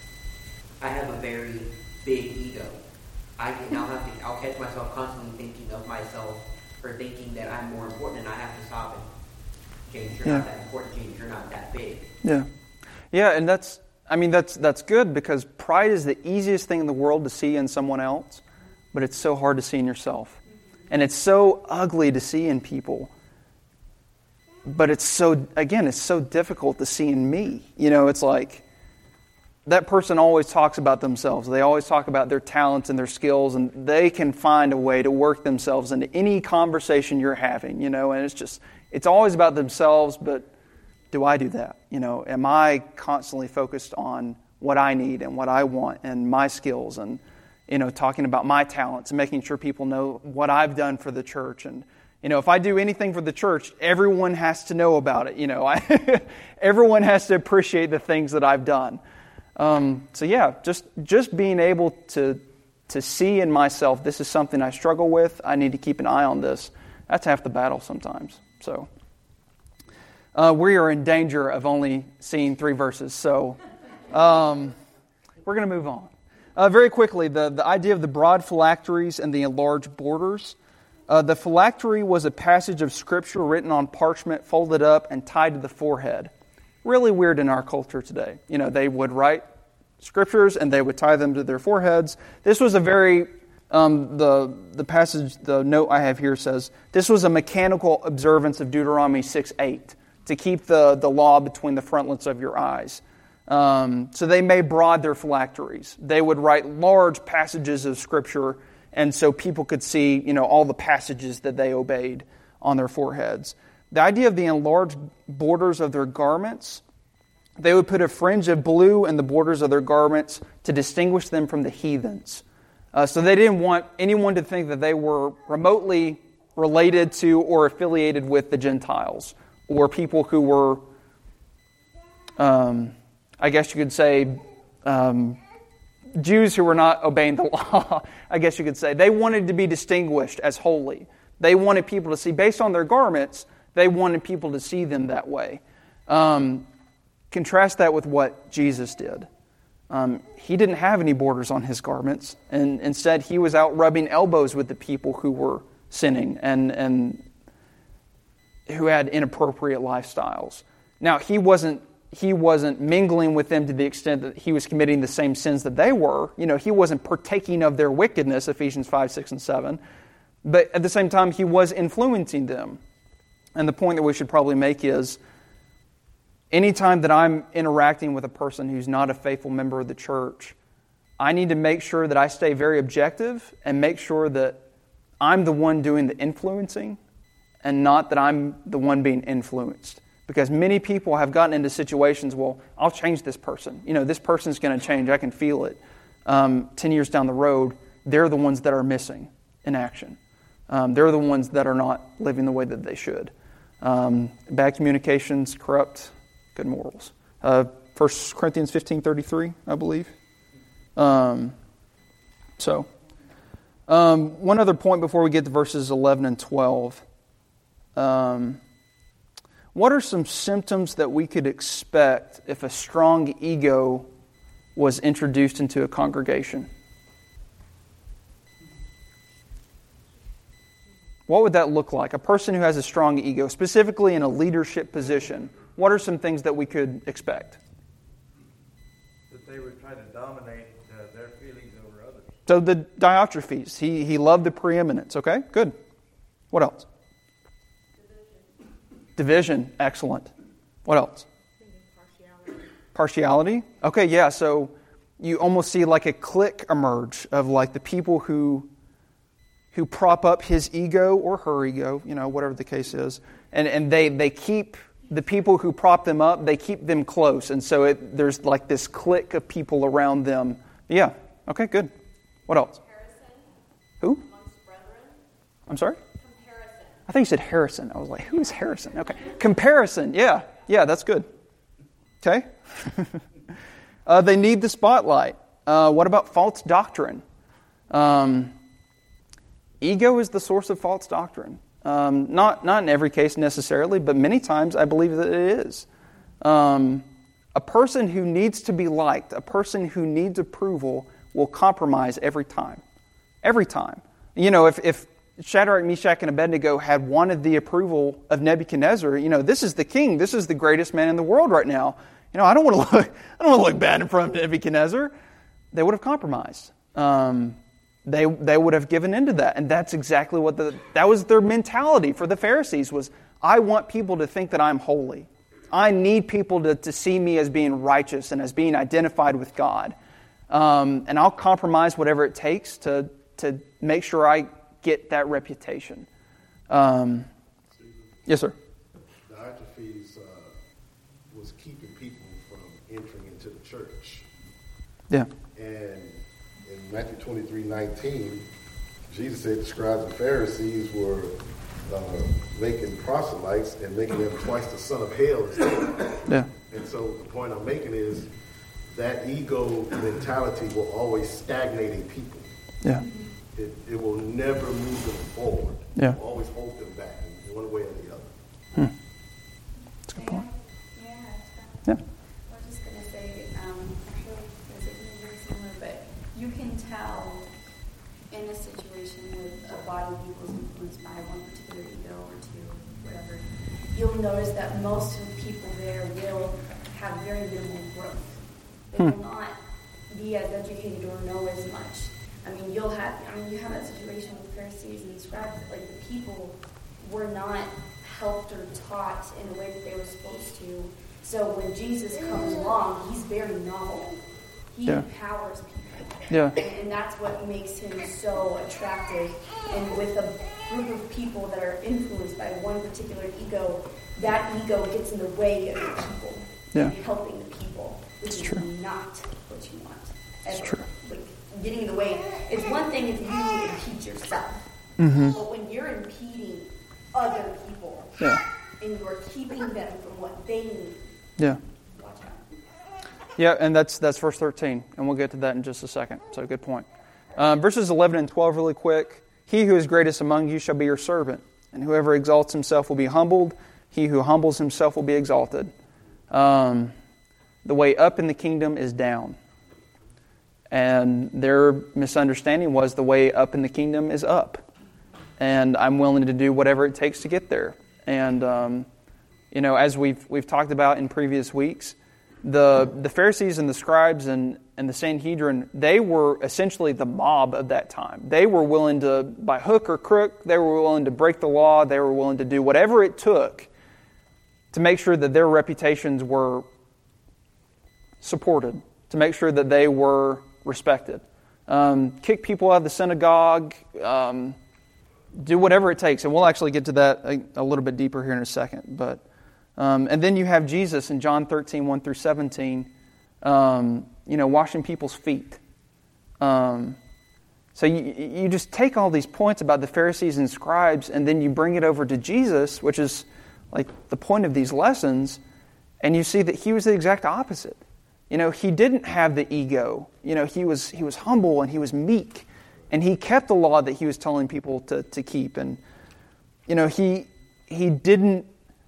I have a very big ego. I'll catch myself constantly thinking of myself or thinking that I'm more important, and I have to stop it. James, you're not that important. James, you're not that big. Yeah. Yeah, and that's good because pride is the easiest thing in the world to see in someone else, but it's so hard to see in yourself. And it's so ugly to see in people. But it's so difficult to see in me. It's like that person always talks about themselves. They always talk about their talents and their skills, and they can find a way to work themselves into any conversation you're having, and it's always about themselves, but do I do that? Am I constantly focused on what I need and what I want and my skills and, talking about my talents and making sure people know what I've done for the church. And, if I do anything for the church, everyone has to know about it. Everyone has to appreciate the things that I've done. Just being able to see in myself, this is something I struggle with. I need to keep an eye on this. That's half the battle sometimes. So we are in danger of only seeing 3 verses. So we're going to move on. Very quickly, the idea of the broad phylacteries and the enlarged borders. The phylactery was a passage of Scripture written on parchment, folded up, and tied to the forehead. Really weird in our culture today. They would write Scriptures and they would tie them to their foreheads. This was a very, the passage, the note I have here says, this was a mechanical observance of Deuteronomy 6:8 to keep the law between the frontlets of your eyes. So they made broad their phylacteries. They would write large passages of Scripture, and so people could see, all the passages that they obeyed on their foreheads. The idea of the enlarged borders of their garments, they would put a fringe of blue in the borders of their garments to distinguish them from the heathens. So they didn't want anyone to think that they were remotely related to or affiliated with the Gentiles, or people who were, I guess you could say, Jews who were not obeying the law, I guess you could say. They wanted to be distinguished as holy. They wanted people to see, based on their garments, they wanted people to see them that way. Contrast that with what Jesus did. He didn't have any borders on his garments, and instead he was out rubbing elbows with the people who were sinning and who had inappropriate lifestyles. Now, he wasn't mingling with them to the extent that he was committing the same sins that they were. He wasn't partaking of their wickedness, Ephesians 5, 6, and 7. But at the same time, he was influencing them. And the point that we should probably make is, anytime that I'm interacting with a person who's not a faithful member of the church, I need to make sure that I stay very objective and make sure that I'm the one doing the influencing and not that I'm the one being influenced. Because many people have gotten into situations, well, I'll change this person. This person's going to change. I can feel it. 10 years down the road, they're the ones that are missing in action. They're the ones that are not living the way that they should. Bad communications, corrupt good morals. 1 Corinthians 15:33, I believe. One other point before we get to verses 11 and 12. What are some symptoms that we could expect if a strong ego was introduced into a congregation? What would that look like? A person who has a strong ego, specifically in a leadership position, what are some things that we could expect? That they would try to dominate their feelings over others. So the Diotrephes, he loved the preeminence. Okay, good. What else? Division, excellent. What else? Partiality. Okay, yeah, so you almost see like a clique emerge of like the people who prop up his ego or her ego, whatever the case is, and they keep the people who prop them up, they keep them close, and so there's like this clique of people around them. Yeah, okay, good. What else? Comparison. Who? Amongst brethren. I'm sorry? Comparison. I think you said Harrison. I was like, who is Harrison? Okay. Comparison. Yeah, that's good. Okay. They need the spotlight. What about false doctrine? Ego is the source of false doctrine. Not in every case necessarily, but many times I believe that it is. A person who needs to be liked, a person who needs approval, will compromise every time. Every time. If Shadrach, Meshach, and Abednego had wanted the approval of Nebuchadnezzar, this is the king, this is the greatest man in the world right now. I don't want to look bad in front of Nebuchadnezzar. They would have compromised. They would have given into that, and that's exactly what that was their mentality for the Pharisees was, I want people to think that I'm holy. I need people to see me as being righteous and as being identified with God. And I'll compromise whatever it takes to make sure I get that reputation. Yes, sir. The atrophies was keeping people from entering into the church. Yeah. And in Matthew 23:19, Jesus said the scribes and Pharisees were making proselytes and making them twice the son of hell instead. Yeah. And so the point I'm making is that ego mentality will always stagnate in people. Yeah. It will never move them forward. Yeah. It will always hold them back in one way or the other. That's a good point. Yeah. I was just going to say, actually, there's a very similar, but you can tell in a situation with a body of people influenced by one particular ego or two, whatever, you'll notice that most of the people there will have very minimal growth. They will not be as educated or know as much. You have that situation with Pharisees and scribes, like the people were not helped or taught in the way that they were supposed to. So when Jesus comes along, he's very novel. He empowers people. Yeah. And that's what makes him so attractive. And with a group of people that are influenced by one particular ego, that ego gets in the way of the people and helping the people, which is not what you want. It's true. Like, getting in the way. It's one thing if you impede yourself. Mm-hmm. But when you're impeding other people and you're keeping them from what they need, watch out. Yeah, and that's verse 13, and we'll get to that in just a second. So good point. Verses 11 and 12 really quick. He who is greatest among you shall be your servant, and whoever exalts himself will be humbled. He who humbles himself will be exalted. The way up in the kingdom is down. And their misunderstanding was the way up in the kingdom is up. And I'm willing to do whatever it takes to get there. And, as we've talked about in previous weeks, the Pharisees and the scribes and the Sanhedrin, they were essentially the mob of that time. They were willing to, by hook or crook, they were willing to break the law. They were willing to do whatever it took to make sure that their reputations were supported, to make sure that they were respected. Kick people out of the synagogue, do whatever it takes. And we'll actually get to that a little bit deeper here in a second. But and then you have Jesus in John 13, 1 through 17, washing people's feet. So you just take all these points about the Pharisees and scribes, and then you bring it over to Jesus, which is like the point of these lessons, and you see that he was the exact opposite. He didn't have the ego. He was humble and he was meek, and he kept the law that he was telling people to keep. And he didn't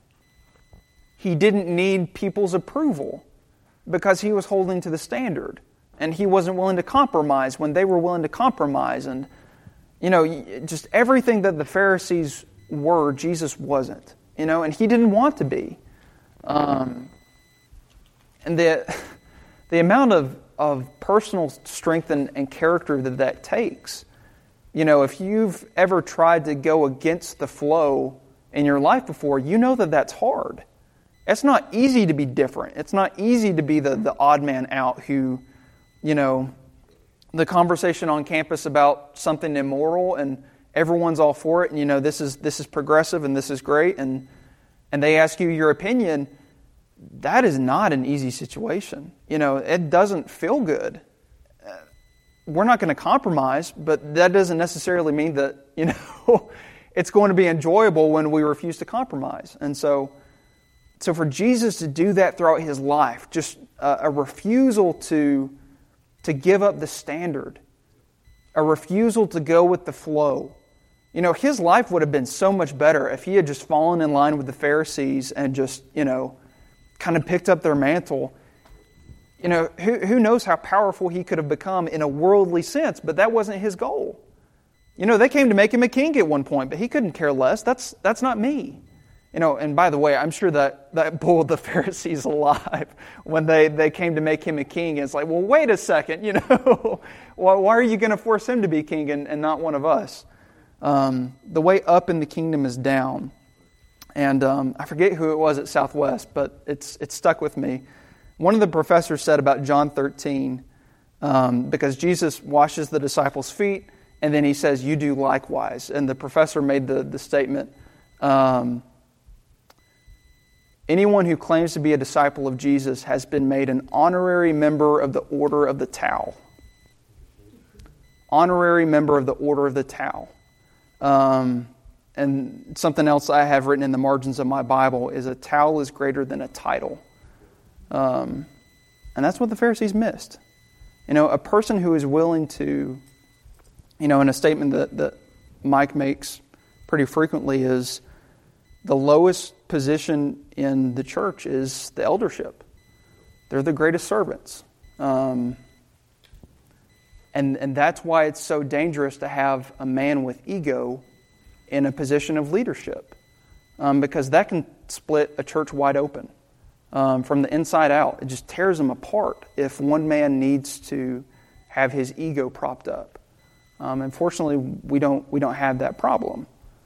need people's approval because he was holding to the standard, and he wasn't willing to compromise when they were willing to compromise. And just everything that the Pharisees were, Jesus wasn't. And he didn't want to be. And the amount of personal strength and character that takes, if you've ever tried to go against the flow in your life before, you know that that's hard. It's not easy to be different. It's not easy to be the odd man out who, the conversation on campus about something immoral and everyone's all for it, and this is progressive and this is great, and they ask you your opinion. That is not an easy situation. It doesn't feel good. We're not going to compromise, but that doesn't necessarily mean that, it's going to be enjoyable when we refuse to compromise. And so for Jesus to do that throughout his life, just a refusal to give up the standard, a refusal to go with the flow. His life would have been so much better if he had just fallen in line with the Pharisees and just, kind of picked up their mantle. Who knows how powerful he could have become in a worldly sense, but that wasn't his goal. They came to make him a king at one point, but he couldn't care less. That's not me. And by the way, I'm sure that boiled the Pharisees alive when they came to make him a king. And it's like, well, wait a second, why are you going to force him to be king and not one of us? The way up in the kingdom is down. And I forget who it was at Southwest, but it's stuck with me. One of the professors said about John 13, because Jesus washes the disciples' feet, and then he says, "You do likewise." And the professor made the statement, anyone who claims to be a disciple of Jesus has been made an honorary member of the Order of the Tau. Honorary member of the Order of the Tau. And something else I have written in the margins of my Bible is a towel is greater than a title. And that's what the Pharisees missed. A person who is willing to, in a statement that Mike makes pretty frequently is the lowest position in the church is the eldership. They're the greatest servants. And that's why it's so dangerous to have a man with ego in a position of leadership, because that can split a church wide open from the inside out. It just tears them apart if one man needs to have his ego propped up. Unfortunately, we don't have that problem.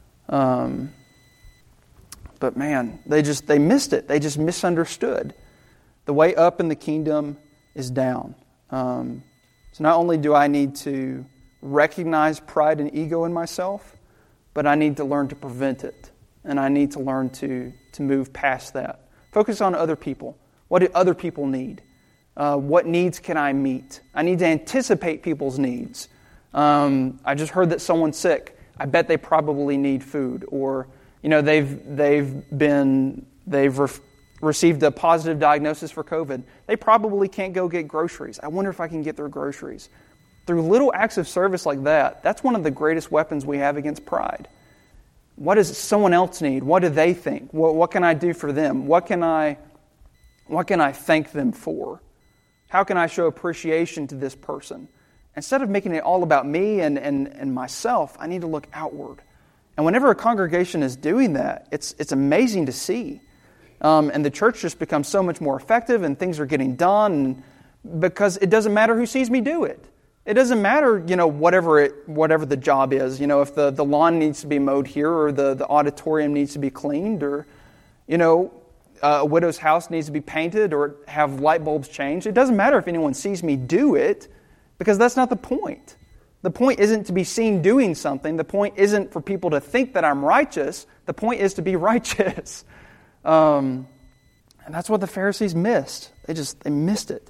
But man, they missed it. They just misunderstood. The way up in the kingdom is down. So not only do I need to recognize pride and ego in myself, but I need to learn to prevent it. And I need to learn to move past that. Focus on other people. What do other people need? What needs can I meet? I need to anticipate people's needs. I just heard that someone's sick. I bet they probably need food. Or, they've received a positive diagnosis for COVID. They probably can't go get groceries. I wonder if I can get their groceries. Through little acts of service like that, that's one of the greatest weapons we have against pride. What does someone else need? What do they think? What can I do for them? What can I thank them for? How can I show appreciation to this person? Instead of making it all about me and myself, I need to look outward. And whenever a congregation is doing that, it's amazing to see. And the church just becomes so much more effective and things are getting done because it doesn't matter who sees me do it. It doesn't matter, whatever the job is. If the lawn needs to be mowed here or the auditorium needs to be cleaned or, a widow's house needs to be painted or have light bulbs changed. It doesn't matter if anyone sees me do it because that's not the point. The point isn't to be seen doing something. The point isn't for people to think that I'm righteous. The point is to be righteous. And that's what the Pharisees missed. They missed it.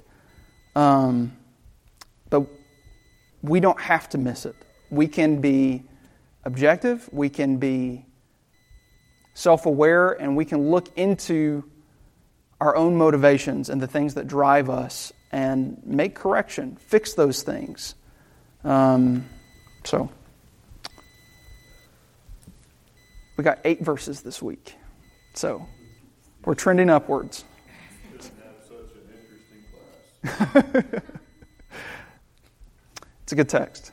But we don't have to miss it. We can be objective, we can be self-aware, and we can look into our own motivations and the things that drive us and make correction, fix those things. So, we got 8 verses this week. So, we're trending upwards. Shouldn't have such an interesting class. It's a good text.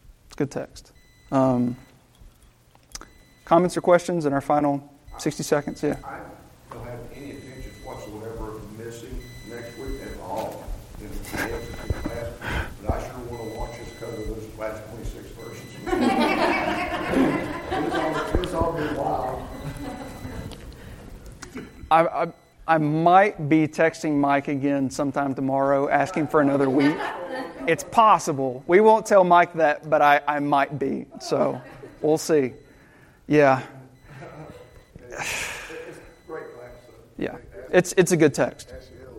Comments or questions in our final 60 seconds? Yeah. I don't have any intentions whatsoever of missing next week at all in the class, but I sure want to watch us cover those last 26 verses. It's all been wild. I might be texting Mike again sometime tomorrow asking for another week. It's possible. We won't tell Mike that, but I might be. So we'll see. Yeah. It's great class. Yeah. It's a good text.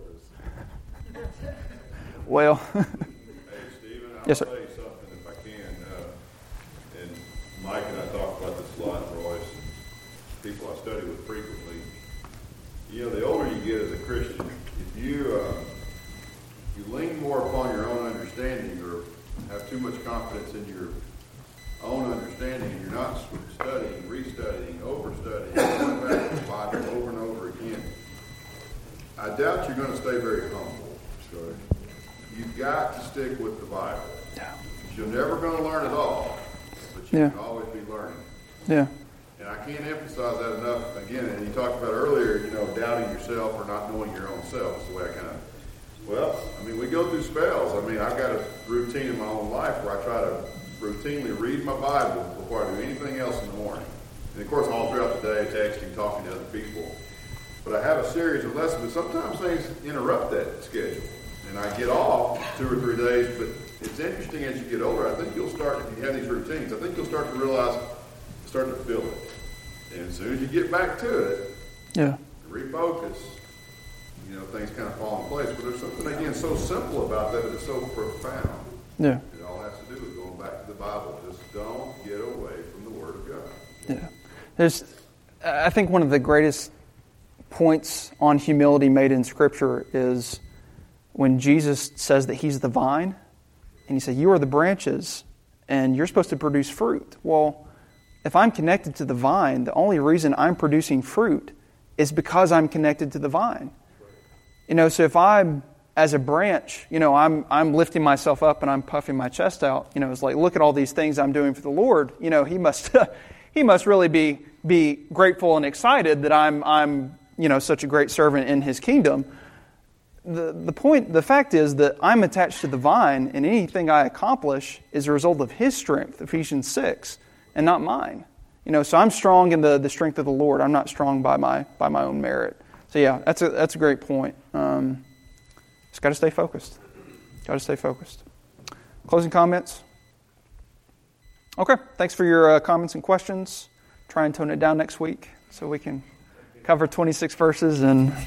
Well. Hey, Stephen, I'll yes, sir. tell you something if I can. And Mike and I talk about this a lot, Royce, and people I study with frequently. The older you get as a Christian, if you lean more upon your own understanding or have too much confidence in your own understanding and you're not studying, restudying, overstudying, going back to the Bible over and over again, I doubt you're going to stay very humble. So you've got to stick with the Bible. Yeah. You're never going to learn it all, but you can always be learning. Yeah. And I can't emphasize that enough. Again, and you talked about earlier, doubting yourself or not knowing your own self. It's the way we go through spells. I've got a routine in my own life where I try to routinely read my Bible before I do anything else in the morning. And of course, all throughout the day, texting, talking to other people. But I have a series of lessons, but sometimes things interrupt that schedule. And I get off 2 or 3 days, but it's interesting as you get older, I think you'll start, if you have these routines, I think you'll start to realize, start to feel it. And as soon as you get back to it, refocus, things kind of fall in place. But there's something, again, so simple about that, but it's so profound. Yeah. It all has to do with going back to the Bible. Just don't get away from the Word of God. Yeah. I think one of the greatest points on humility made in Scripture is when Jesus says that He's the vine, and He said, you are the branches, and you're supposed to produce fruit. Well, if I'm connected to the vine, the only reason I'm producing fruit is because I'm connected to the vine. So if I'm, as a branch, I'm lifting myself up and I'm puffing my chest out, it's like, look at all these things I'm doing for the Lord. He must really be grateful and excited that I'm such a great servant in His kingdom. The fact is that I'm attached to the vine, and anything I accomplish is a result of His strength, Ephesians 6, and not mine. So I'm strong in the strength of the Lord. I'm not strong by my own merit. So yeah, that's a great point. Just got to stay focused. Closing comments? Okay, thanks for your comments and questions. Try and tone it down next week so we can cover 26 verses and